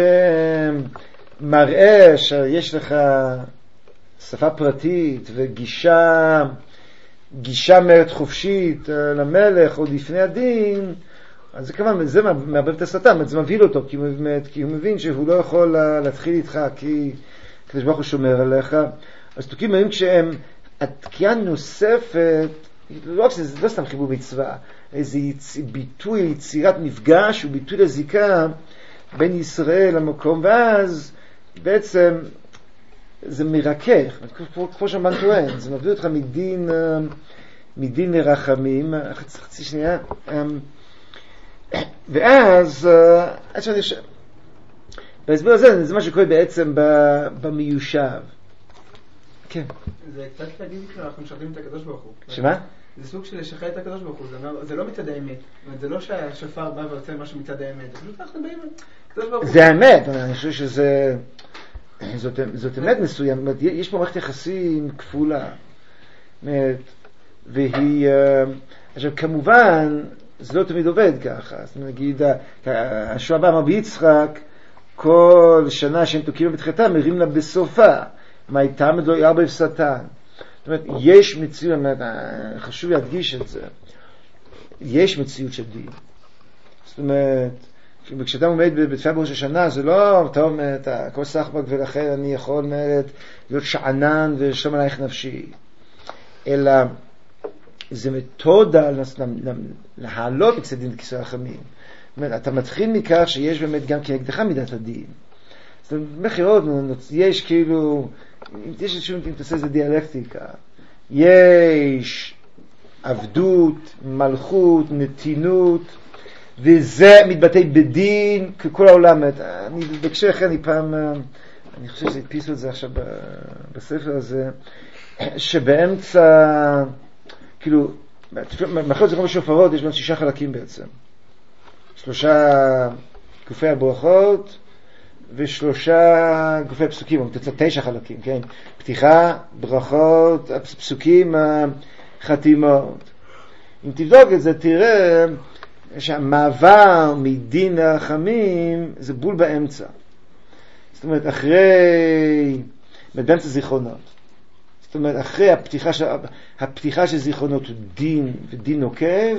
ומראה שיש לך שפה פרטית וגישה, גישה מרת חופשית למלך עוד לפני הדין, אז זה כמובן, זה מערבב את השטן, זה מבהיל אותו, כי הוא, כי הוא מבין שהוא לא יכול להתחיל איתך, כי הקדוש ברוך הוא שומר עליך. אז תוקים היום כשהם, התקיעה נוספת, לא רק שזה לא סתם חיבור מצווה, איזה יצ... ביטוי, יצירת מפגש, הוא ביטוי לזיקה בין ישראל למקום, ואז בעצם זה מרכך, כמו, כמו שהמן טוען, זה מביא אותך מדין, מדין לרחמים, חצי, חצי שנייה, ואז, עד שאני חושב, בהסבר הזה, זה מה שקורה בעצם במיושב. כן. זה קצת להגיד כאילו, אנחנו משחדים את הקדוש ברוך הוא. שמה? זה סוג של לשחד את הקדוש ברוך הוא, זה לא מצד האמת. זה לא שהשופר בא ורוצה משהו מצד האמת. זה פשוט אנחנו באים, הקדוש ברוך הוא. זה האמת, אני חושב שזה, זאת אמת מסוים. יש פה מערכת יחסים כפולה. והיא, עכשיו כמובן, זה לא תמיד עובד ככה. אז נגיד, השוע הבא אמר ביצחק, כל שנה שהם תוקעים בתחילתה, מרים לה בסופה. מה הייתה מדלו ירבה בפסתן. זאת אומרת, יש מציאות, חשוב להדגיש את זה, יש מציאות של דין. זאת אומרת, כשאתה עומד בתפילה בראש השנה, זה לא, אתה אומר, הכל סחבק ולכן אני יכול אומרת, להיות שענן ושלום עלייך נפשי. אלא, זה מתודה להעלות מקצת דין לכיסא רחמים. זאת אומרת, אתה מתחיל מכך שיש באמת גם כנגדך מידת הדין. זאת אומרת, בחירות, יש כאילו, יש איזשהו, אם תעשה איזה דיאלקטיקה, יש עבדות, מלכות, נתינות, וזה מתבטא בדין ככל העולם. אני בקשר אחרי, אני פעם, אני חושב שהדפיסו את זה עכשיו בספר הזה, שבאמצע, כאילו, מאחורי זכרון בשופרות יש בין שישה חלקים בעצם. שלושה גופי הברכות ושלושה גופי פסוקים, תשע חלקים, כן? פתיחה, ברכות, פסוקים, חתימות. אם תבדוק את זה, תראה שהמעבר מדין לרחמים זה בול באמצע. זאת אומרת, אחרי, באמצע זיכרונות. זאת אומרת, אחרי הפתיחה של, הפתיחה של זיכרונות הוא דין ודין עוקב,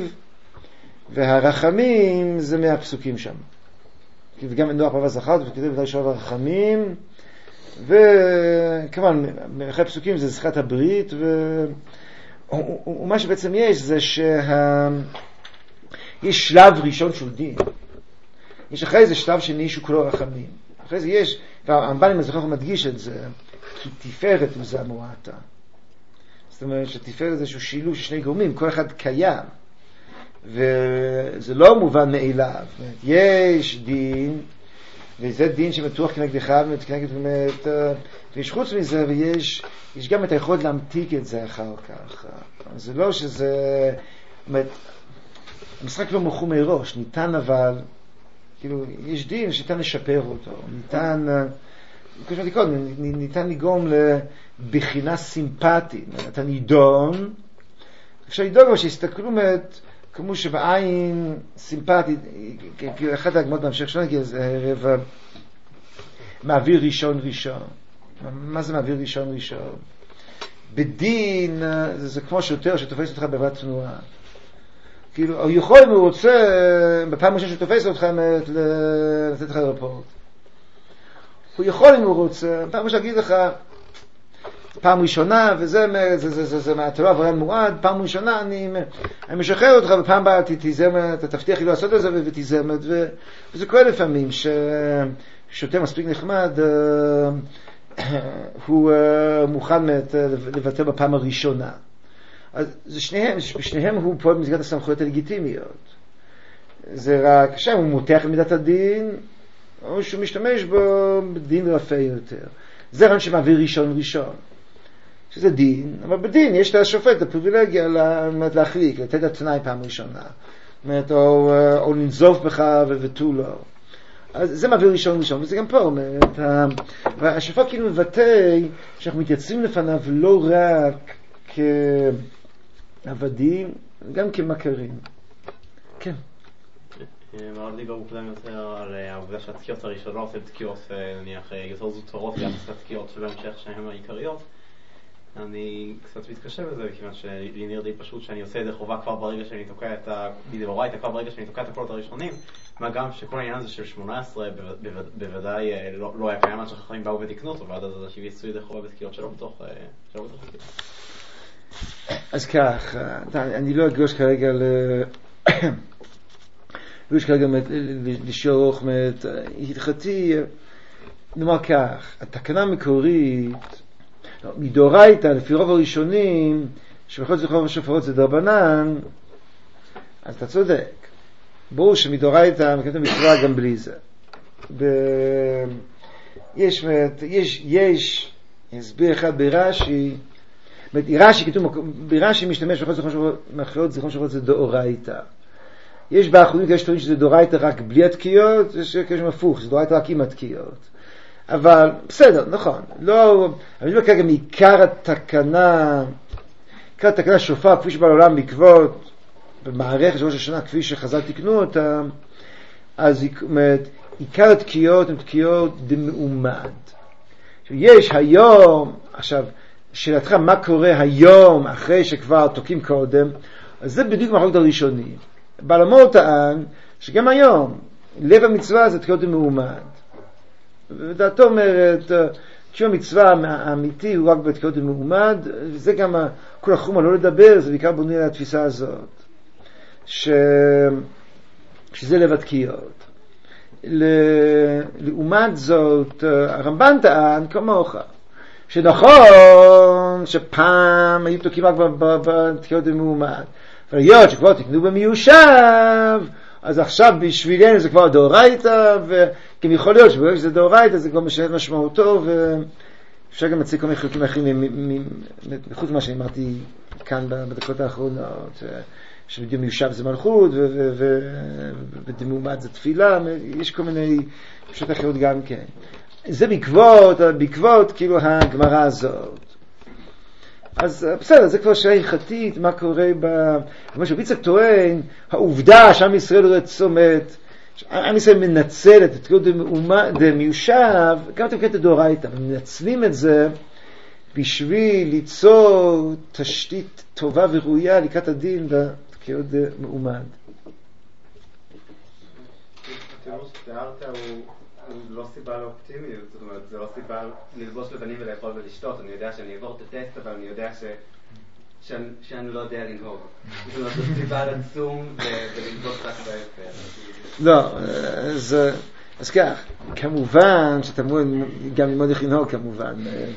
והרחמים זה מהפסוקים שם. וגם נוח פרווה זכרת וכתב ודאי שואב הרחמים, וכמובן, אחרי הפסוקים זה זכת הברית, ו... ומה שבעצם יש זה שה... יש שלב ראשון של דין. יש אחרי זה שלב שני שהוא כולו רחמים. אחרי זה יש, והרמב"ן אם הזוכר מדגיש את זה, כי תפארת הוא זה המועטה. זאת אומרת שתפארת זה שהוא שילוב של שני גורמים, כל אחד קיים. וזה לא מובן מאליו. יש דין, וזה דין שמתוח כנגדך, וכנגד, ויש חוץ מזה, ויש יש גם את היכולת להמתיק את זה אחר כך. זה לא שזה, המשחק לא מוכו מראש, ניתן אבל, כאילו, יש דין שניתן לשפר אותו, ניתן, כמו שאמרתי קודם, ניתן לגרום לבחינה סימפטית, אתה נידון, אפשר לדאוג אבל שיסתכלו מעט, כמו שבעין סימפטית, כאילו אחת ההגמות בהמשך שלנו, כי זה ערב מעביר ראשון ראשון. מה זה מעביר ראשון ראשון? בדין, זה, זה כמו שוטר שתופס אותך בעברת תנועה. כאילו, הוא יכול אם הוא רוצה, בפעם ראשונה שתופס אותך, לתת לך רפורט. הוא יכול אם הוא רוצה, פעם ראשונה להגיד לך, פעם ראשונה, וזה זה, זה, זה, זה, אתה לא עבריין מועד, פעם ראשונה אני, אני משחרר אותך, ופעם באה תתיזם, אתה תבטיח לי לעשות את זה, ותיזמת, וזה קורה לפעמים, ששוטר מספיק נחמד, הוא מוכן לבטא בפעם הראשונה. אז זה שניהם, שניהם הוא פועל במסגרת הסמכויות הלגיטימיות. זה רק שם הוא מותח למידת הדין, או שהוא משתמש בו בדין רפה יותר. זה רעיון שמעביר ראשון ראשון. שזה דין, אבל בדין יש לשופט הפריבילגיה להחליק, לתת התנאי פעם ראשונה. אומרת, או, או לנזוף בך ותו לא. אז זה מעביר ראשון ראשון, וזה גם פה אומרת. והשופט כאילו מבטא שאנחנו מתייצבים לפניו לא רק כעבדים, גם כמכרים. כן. מאוד דיבר מוקדם יותר על העובדה שהתקיעות הראשונות הן תקיעות נניח יותר זוטרות יחס לתקיעות שבהמשך שהן העיקריות. אני קצת מתקשה בזה, כיוון שלי נראה די פשוט שאני עושה את זה חובה כבר ברגע שאני תוקע את ה... בדאורייתא כבר ברגע שאני תוקע את הקולות הראשונים, מה גם שכל העניין הזה של שמונה עשרה בוודאי לא היה קיים עד שחכמים באו ותקנו אותו, ועד אז שיביסו ידי חובה בתקיעות שלא בתוך תקיעות. אז כך, אני לא אגלוש כרגע ל... ויש כרגע לשאוך, התחלתי, נאמר כך, התקנה המקורית, מדאורייתא, לפי רוב הראשונים, שבכל זכרון ושופרות זה דרבנן, אז אתה צודק. ברור שמדאורייתא מקיימים את המצווה גם בלי זה. ב... יש, יש, יש, הסביר אחד ברש"י, רש"י כתוב, ברש"י משתמש בכל זכרון ושופרות זה דאורייתא. יש באחרונים יש טוענים שזה דאורייתא רק בלי התקיעות, יש כאלה הפוך, זה דאורייתא רק עם התקיעות. אבל בסדר, נכון. לא, אני לא כרגע מעיקר התקנה, עיקר התקנה שופר, כפי שבא לעולם בעקבות במערכת של ראש השנה, כפי שחז"ל תיקנו אותה, אז עיקר התקיעות הן תקיעות דמעומד. יש היום, עכשיו, שאלתך מה קורה היום אחרי שכבר תוקים קודם, אז זה בדיוק מחלוקת הראשונים. בעל המור טען שגם היום לב המצווה זה תקיעות דמעומד. ודעתו אומרת, קיום המצווה האמיתי הוא רק בתקיעות דמעומד, וזה גם כל החומר לא לדבר, זה בעיקר בונה על התפיסה הזאת, ש... שזה לב התקיעות. לעומת זאת, הרמב"ן טען כמוך, שנכון שפעם היו תוקים רק בתקיעות דמעומד, אבל היות שכבר תקנו במיושב, אז עכשיו בשבילנו זה כבר דאורייתא, וגם יכול להיות שברגע שזה דאורייתא זה כבר משנה משמעותו, ואפשר גם להציג כל מיני חלקים אחרים מחוץ למה שאמרתי כאן בדקות האחרונות, שבדיוק מיושב זה מלכות ודמעומד זה תפילה, יש כל מיני פשוט אחרות גם כן. זה בעקבות, בעקבות כאילו הגמרא הזאת. אז בסדר, זה כבר שאלה הלכתית, מה קורה ב... כמו שביצק טוען, העובדה שעם ישראל לא צומת, עם ישראל מנצל את התקיעות דמיושב, גם אתם קטע דאורייתא, ומנצלים את זה בשביל ליצור תשתית טובה וראויה לקראת הדין בתקיעות דמעומד. התיאור שתיארת הוא לא סיבה לאופטימיות, זאת אומרת, זה לא סיבה ללבוש לבנים ולאכול ולשתות. אני יודע שאני אעבור את הטסט, אבל אני יודע ש... שאני, שאני לא יודע לנהוג. זאת אומרת, זו סיבה לצום וללבוש רק באפר. לא, אז, אז כך, כמובן שאתה אמור גם ללמוד איך לנהוג כמובן,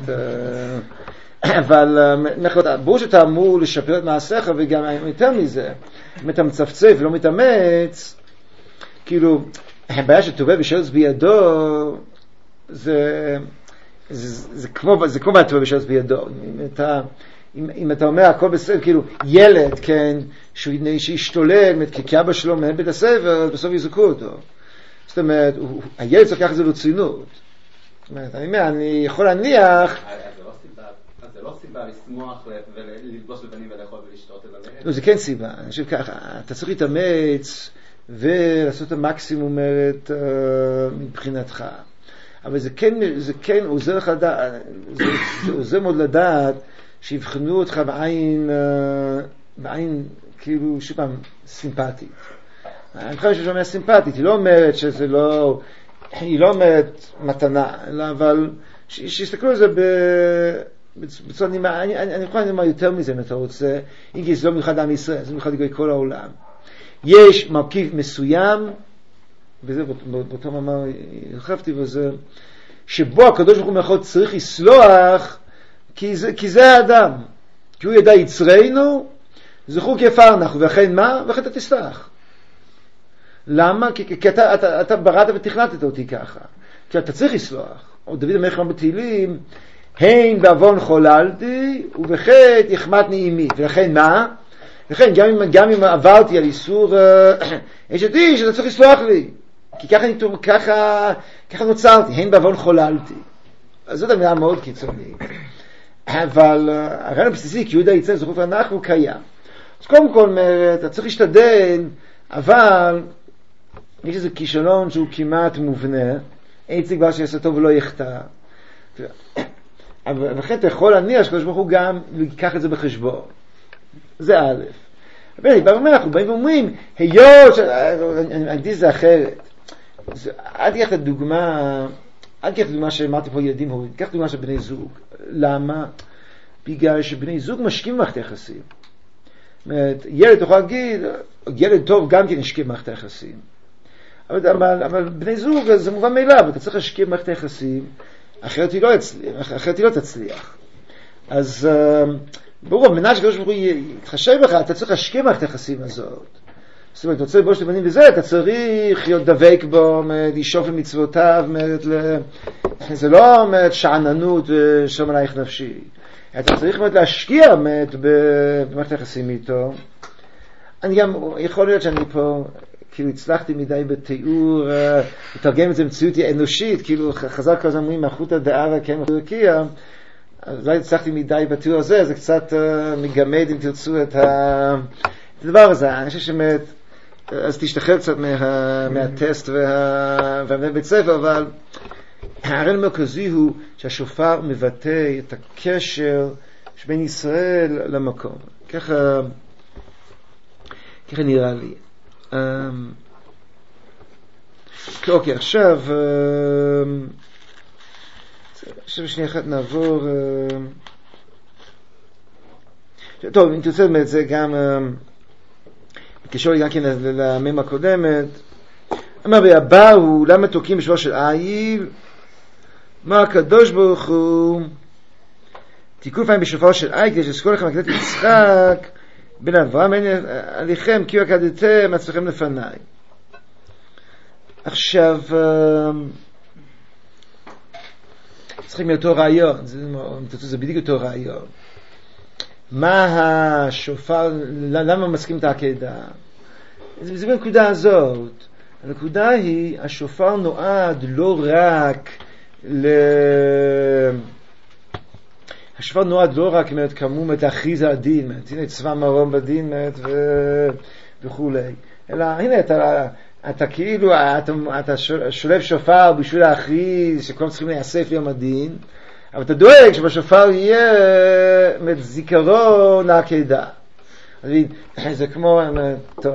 אבל ברור שאתה אמור לשפר את מעשיך, וגם יותר מזה, אם אתה מצפצף ולא מתאמץ, כאילו, הבעיה שטובה בשלוש בידו, זה, זה, זה כמו, זה כמו טובה בשלוש בידו. אם אתה, אם, אם אתה אומר הכל בסדר, כאילו, ילד, כן, שהוא, שישתולל, כי אבא שלו מהם בית הספר, בסוף יזכו אותו. זאת אומרת, הוא, הילד צריך לקחת את זה ברצינות. זאת אומרת, אני אומר, אני יכול להניח... אז זה לא סיבה לשמוח וללבוש לבנים ולאכול ולשתות אלא להם. לא, זה כן סיבה. אני חושב ככה, אתה צריך להתאמץ ולעשות את המקסימום אומרת מבחינתך. אבל זה כן, זה כן עוזר לך לדעת, זה, זה עוזר מאוד לדעת שיבחנו אותך בעין, בעין כאילו שוב פעם סימפטית. אני חושב שיש אומר סימפטית, היא לא אומרת שזה לא, היא לא אומרת מתנה, אלא אבל שיסתכלו על זה ב... בצורה נימה, אני, אני, אני יכול לומר יותר מזה אם אתה רוצה, אם כי זה לא מיוחד עם ישראל, זה מיוחד לגבי כל העולם. יש מרכיב מסוים, וזה באותו מאמר הרחבתי וזה, שבו הקדוש ברוך הוא מלכות צריך לסלוח, כי זה, כי זה האדם. כי הוא ידע יצרנו, זכור כפר אנחנו, ואכן מה? ואכן אתה תסלח. למה? כי, כי אתה, אתה, אתה בראת ותכנתת אותי ככה. כי אתה צריך לסלוח. או דוד המלך אמר בתהילים, הן בעוון חוללתי, ובחטא החמתני עמי. ולכן מה? לכן גם אם, גם אם עברתי על איסור יש את איש, אתה צריך לסלוח לי. כי ככה, אני, ככה, ככה נוצרתי, הן בעוון חוללתי. אז זאת המילה מאוד קיצונית. אבל הרעיון הבסיסי, כי יהודה יצא זכות ואנחנו הוא קיים. אז קודם כל, אתה צריך להשתדל, אבל יש איזה כישלון שהוא כמעט מובנה, אין ציגבר שיעשה טוב ולא יחטא. אבל לכן אתה יכול להניח שקדוש ברוך הוא גם ייקח את זה בחשבון. זה א'. אבל ברמה אנחנו באים ואומרים, היות, אני אגיד זה אחרת. עד כך הדוגמה, עד כך הדוגמה שאמרתי פה ילדים הורים, כך דוגמה של בני זוג. למה? בגלל שבני זוג משקיעים במערכת היחסים. זאת אומרת, ילד יכול להגיד, ילד טוב גם כן ישקיע במערכת היחסים. אבל, אבל, אבל בני זוג זה מובן מאליו, אתה צריך להשקיע במערכת היחסים, אחרת היא לא תצליח, אחרת היא לא תצליח. אז ברור, המנה שקדוש ברוך הוא יתחשב בך, אתה צריך להשקיע במערכת היחסים הזאת. זאת אומרת, אתה רוצה לבוש לבנים וזה, אתה צריך להיות דבק בו, לשאוף למצוותיו, זה לא שעננות ושלום עלייך נפשי. אתה צריך להשקיע במערכת היחסים איתו. אני גם, יכול להיות שאני פה, כאילו הצלחתי מדי בתיאור, לתרגם את זה במציאות אנושית, כאילו חזר כזה אומרים, מהחוט הדערה כן מחלקיה, אז אולי הצלחתי מדי בתיאור הזה, זה קצת מגמד אם תרצו את, ה, הדבר הזה, אני חושב שבאמת, אז תשתחרר קצת מה, מהטסט וה, והבית ספר, אבל הרעיון המרכזי הוא שהשופר מבטא את הקשר שבין ישראל למקום. ככה, ככה נראה לי. אוקיי, עכשיו, עכשיו שנייה אחת נעבור. טוב, אם תרצה באמת זה גם קשור גם כן למם הקודמת. אמר והבא הוא למה תוקים בשבוע של איל? מה הקדוש ברוך הוא תיקון פעמים בשבוע של איל כדי שזכור לכם הקדמת יצחק בן אברהם אין עליכם כי הוא הקדתם עצמכם לפניי. עכשיו צריכים מאותו רעיון, זה, זה בדיוק אותו רעיון. מה השופר, למה מסכים את העקדה? זה, זה בנקודה הזאת. הנקודה היא, השופר נועד לא רק ל... השופר נועד לא רק באמת, כמו את הכריז הדין, באמת, הנה צבא מרום בדין באמת, ו... וכו'. אלא הנה אתה, אתה כאילו, אתה, אתה שולב שופר בשביל להכריז שכולם צריכים להיאסף יום הדין, אבל אתה דואג שבשופר יהיה זיכרון העקדה. זה כמו, טוב,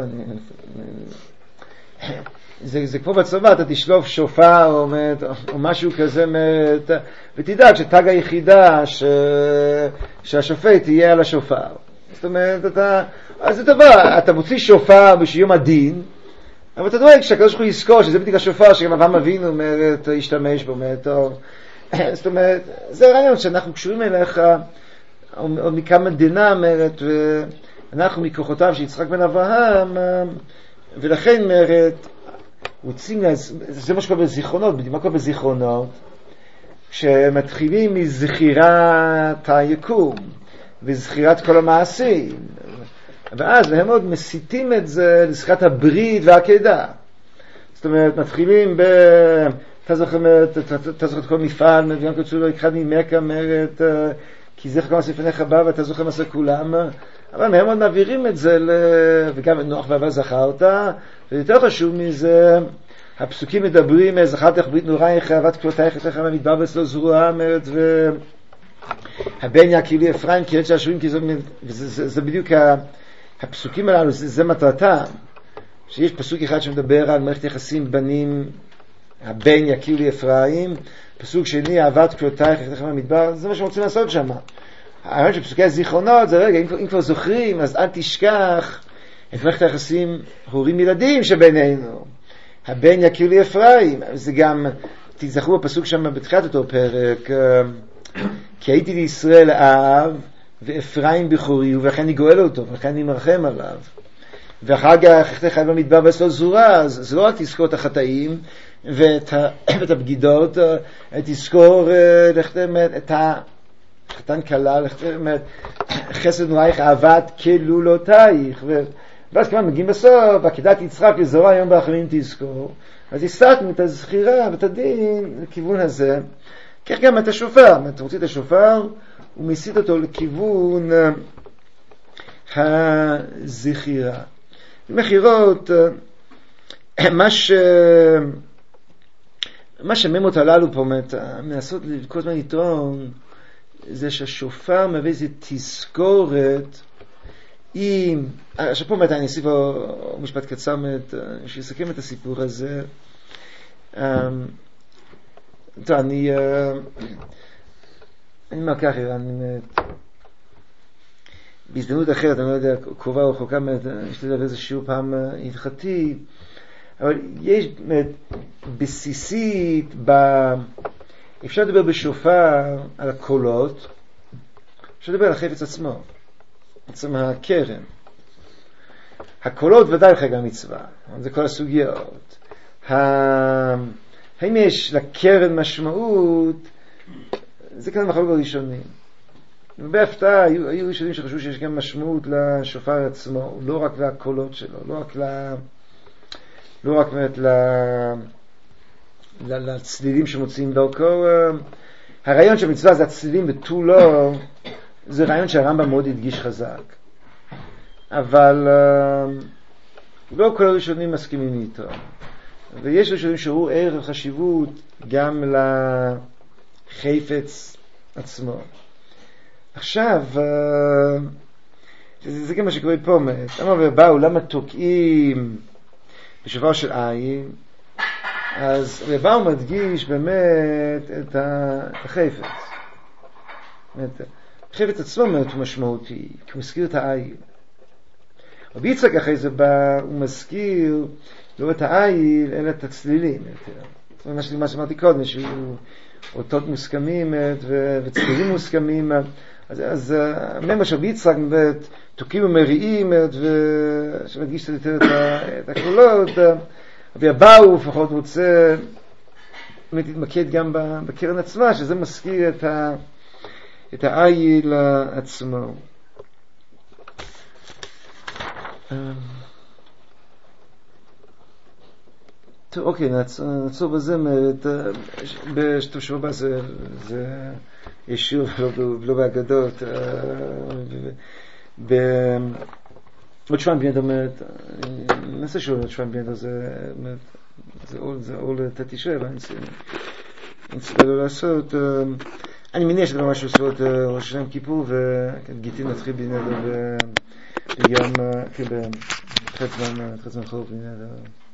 זה, זה כמו בצבא, אתה תשלוף שופר או, או משהו כזה, ותדאג שתג היחידה ש, שהשופט יהיה על השופר. זאת אומרת, אתה, אז זה דבר, אתה מוציא שופר בשביל יום הדין, אבל אתה דואג שהקדוש ברוך הוא יזכור שזה בדיוק השופר שגם אברהם אבינו אומרת, ישתמש בו, אומרת, או, זאת אומרת, זה רעיון שאנחנו קשורים אליך, או, או מכמה דינה, אומרת, ואנחנו מכוחותיו של יצחק בן אברהם, ולכן, אומרת, רוצים, זה מה שקורה בזיכרונות, בדיוק מה קורה בזיכרונות, כשמתחילים מזכירת היקום, וזכירת כל המעשים, ואז הם עוד מסיתים את זה לזכירת הברית והעקדה. זאת אומרת, מתחילים ב... אתה זוכר, אתה זוכר את כל מפעל, מביאים קצור לו, אחד ממכה, אומרת, כי זכר כל הספניך בא, ואתה זוכר מה זה כולם, אבל הם עוד מעבירים את זה, וגם נוח ועבר זכרת, ויותר חשוב מזה, הפסוקים מדברים, זכרת איך ברית נורייך, אהבת כלותייך, אצלך במדבר ואצלו זרוע, אומרת, והבן יקילי אפרים, כי עת שעשורים, כי זה בדיוק הפסוקים הללו, זה מטרתם, שיש פסוק אחד שמדבר על מערכת יחסים בנים, הבן יקיר לי אפרים, פסוק שני, אהבת כלותייך, אצלך במדבר, זה מה שרוצים לעשות שם. הרעיון של פסוקי הזיכרונות, זה רגע, אם, אם כבר זוכרים, אז אל תשכח את מערכת היחסים הורים ילדים שבינינו. הבן יקיר לי אפרים, זה גם, תזכרו בפסוק שם בתחילת אותו פרק, כי הייתי לישראל אב, ואפרים בחורי, ולכן אני גואל אותו, ולכן אני מרחם עליו. ואחר כך חי במדבר ואצלו זורה, אז זה לא רק תזכור את החטאים, ואת, ה, ואת הבגידות, תזכור את החתן כלה, חסד נורייך אהבת כלולותייך, ואז כמובן מגיעים בסוף, עקדת יצחק לזורה היום באחרים תזכור, אז הסתנו את הזכירה ואת הדין לכיוון הזה, כך גם את השופר, אתה מוציא את השופר, הוא מסיט אותו לכיוון הזכירה. במחירות, מה ש... מה שממות הללו פה מנסות כל הזמן לטעון, זה שהשופר מביא איזו תזכורת עם... עכשיו פה אני אוסיף משפט קצר שיסכם את הסיפור הזה. טוב, אני... אני אומר ככה, אני... בהזדמנות אחרת, אני לא יודע, קרובה או רחוקה, יש לדבר איזשהו פעם הלכתי, אבל יש בסיסית, ב... אפשר לדבר בשופר על הקולות, אפשר לדבר על החפץ עצמו, עצם הקרן. הקולות ודאי חג המצווה, זה כל הסוגיות. ה... האם יש לקרן משמעות, זה כאן מחלוק הראשונים. בהפתעה היו, היו ראשונים שחשבו שיש גם משמעות לשופר עצמו, לא רק לקולות שלו, לא רק, ל... לא רק באמת ל... ל... לצלילים שמוצאים דרכו. הרעיון של מצווה זה הצלילים ותו לא, זה רעיון שהרמב"ם מאוד הדגיש חזק. אבל לא כל הראשונים מסכימים איתו. ויש ראשונים שהוא ערך חשיבות גם לחפץ עצמו. עכשיו, זה, זה גם מה שקורה פה, למה באו, למה תוקעים בשופר של עין? אז באו מדגיש באמת את החפץ. החפץ עצמו מאוד משמעותי, כי הוא מזכיר את העין. רבי יצחק אחרי זה בא, הוא מזכיר לא את העין, אלא את הצלילים. זאת אומרת, מה שאמרתי קודם, שהוא אותות מוסכמים וצלילים מוסכמים. אז, אז מה שרבי יצחק תוקעים ומריעים ושמדגיש יותר את הקולות, והבא הוא לפחות רוצה להתמקד גם בקרן עצמה, שזה מזכיר את, ה, את העיל עצמו. טוב, אוקיי, נעצור בזה, בשטוב שבוע הבא זה, זה ישוב, לא באגדות. עוד שבועיים בינדו, נעשה שוב עוד שבועיים בינדו, זה אול תתישה, אבל אני צריך לא לעשות. אני מניח שזה ממש עושות ראש השם כיפור, וגיטין נתחיל בינדו ביום, בחצמן חורף בינדו.